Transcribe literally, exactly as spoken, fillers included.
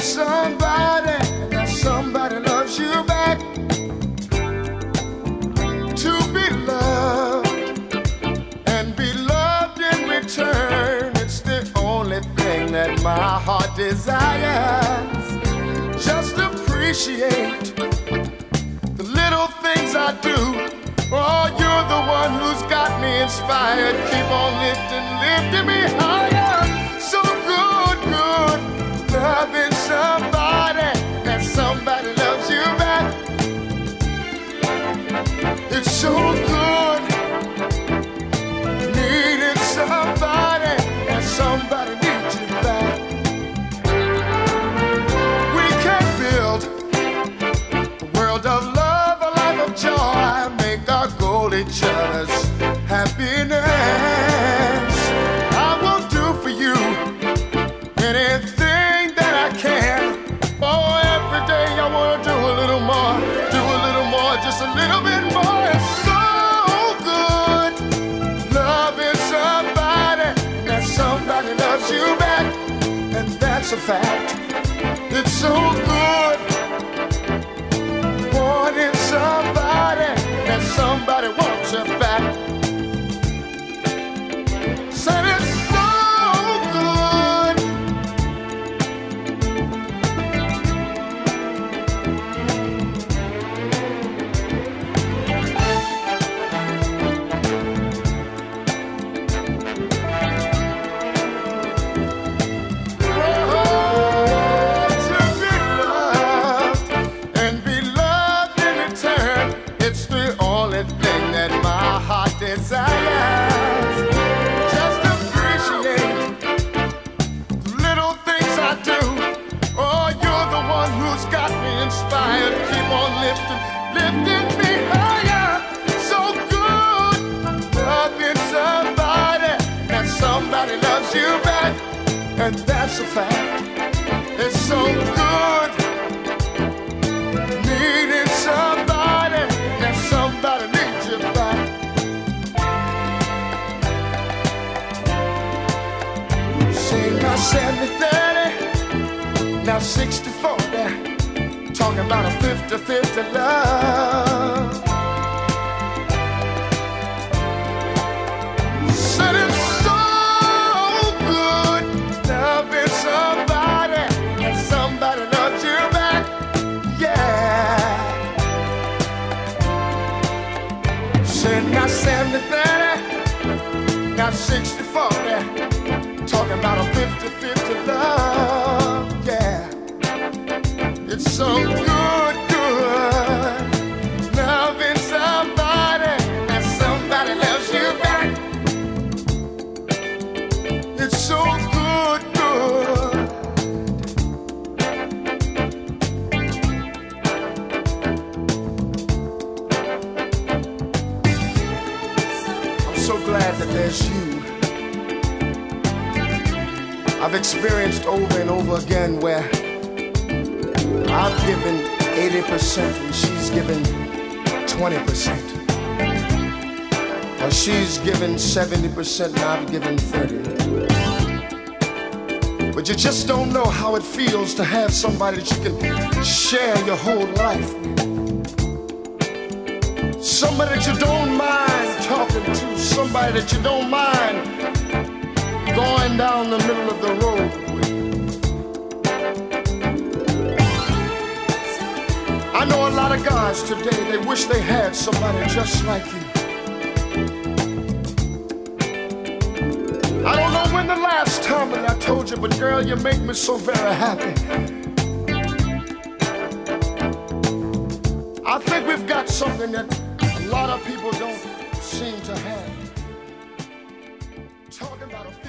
somebody, that somebody loves you back. To be loved and be loved in return, it's the only thing that my heart desires. Just appreciate the little things I do. Oh, you're the one who's got me inspired. Keep on lifting, lifting me higher. So good, good, loving somebody, and somebody loves you back. It's so good, needing somebody, and somebody needs you back. We can build a world of love, a life of joy, make our goal each other's happiness. I will do for you anything that I can. Oh, every day I want to do a little more, do a little more, just a little bit more. It's so good, loving somebody, that somebody loves you back, and that's a fact. It's so good, wanting somebody, that somebody wants you back. Said it's so good. Oh, to be loved and be loved in return, it's the only thing that my heart desires. Just appreciate the little things I do. Oh, you're the one who's got me inspired. Keep on lifting, lifting me higher. So good, loving somebody, that somebody loves you back, and that's a fact. It's so good, needing somebody, that somebody needs you back. Say now seventy thirty, now sixty forty, talking about a fifty fifty love. Said it's so good, loving somebody, and somebody loves you back. Yeah. Said now seventy thirty, now sixty forty, talking about a fifty fifty love. Yeah. It's so good, good, loving somebody, and somebody loves you back. It's so good, good. I'm so glad that there's you. I've experienced over and over again where I've given eighty percent and she's given twenty percent. Or she's given seventy percent and I've given thirty. But you just don't know how it feels to have somebody that you can share your whole life with. Somebody that you don't mind talking to, somebody that you don't mind going down the middle of the road with. I know a lot of guys today, they wish they had somebody just like you. I don't know when the last time that I told you, but girl, you make me so very happy. I think we've got something that a lot of people don't seem to have. Talking about a